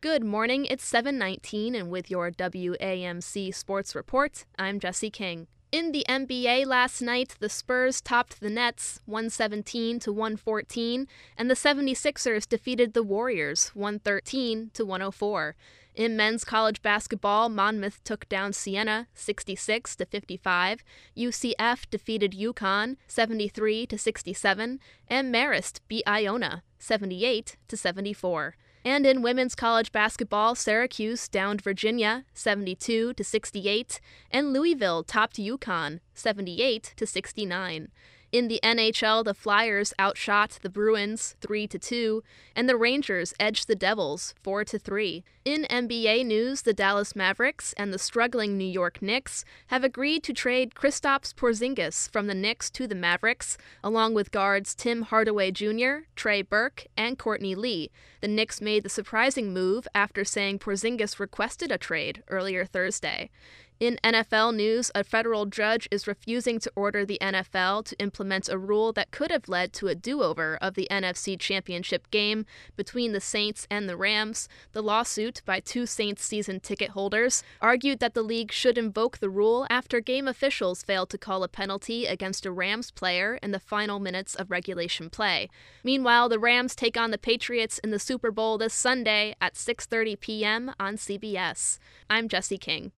Good morning, it's 7:19, and with your WAMC Sports Report, I'm Jesse King. In the NBA last night, the Spurs topped the Nets 117-114, and the 76ers defeated the Warriors 113-104. In men's college basketball, Monmouth took down Siena 66-55, UCF defeated UConn 73-67, and Marist beat Iona 78-74. And in women's college basketball, Syracuse downed Virginia 72-68, and Louisville topped UConn 78-69. In the NHL, the Flyers outshot the Bruins 3-2, and the Rangers edged the Devils 4-3. In NBA news, the Dallas Mavericks and the struggling New York Knicks have agreed to trade Kristaps Porzingis from the Knicks to the Mavericks, along with guards Tim Hardaway Jr., Trey Burke, and Courtney Lee. The Knicks made the surprising move after saying Porzingis requested a trade earlier Thursday. In NFL news, a federal judge is refusing to order the NFL to implement a rule that could have led to a do-over of the NFC Championship game between the Saints and the Rams. The lawsuit by two Saints season ticket holders argued that the league should invoke the rule after game officials failed to call a penalty against a Rams player in the final minutes of regulation play. Meanwhile, the Rams take on the Patriots in the Super Bowl this Sunday at 6:30 p.m. on CBS. I'm Jesse King.